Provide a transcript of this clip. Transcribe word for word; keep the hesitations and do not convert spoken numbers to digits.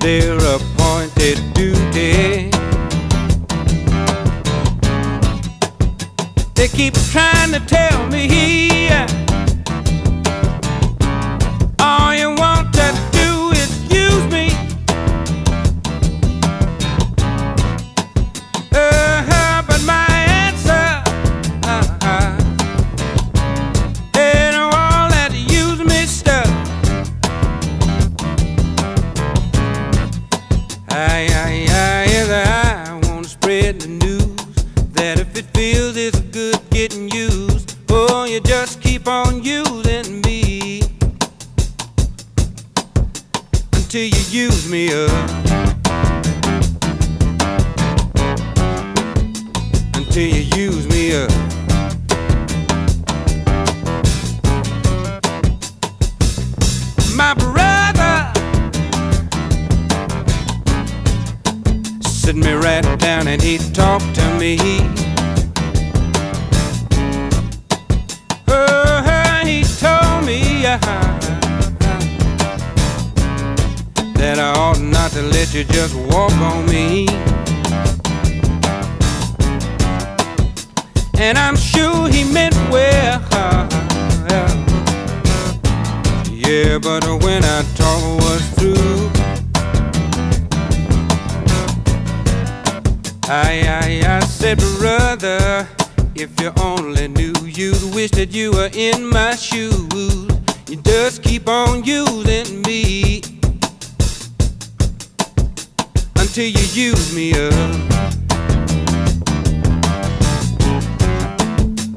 their appointed duty. They keep trying to tell me all you want to do is use me. Uh-huh, but my answer uh, uh, ain't all that use me stuff. I, I, I, yes, I want to spread the news that if it feels it's good getting used, oh, you just keep on using me until you use me up, until you use me up. My brother sit me right down and he talked to me. Oh, he told me uh, that I ought not to let you just walk on me. And I'm sure he meant well, yeah, but when our talk was through, I, I, I said, brother, if you only knew, you'd wish that you were in my shoes. You just keep on using me until you use me up.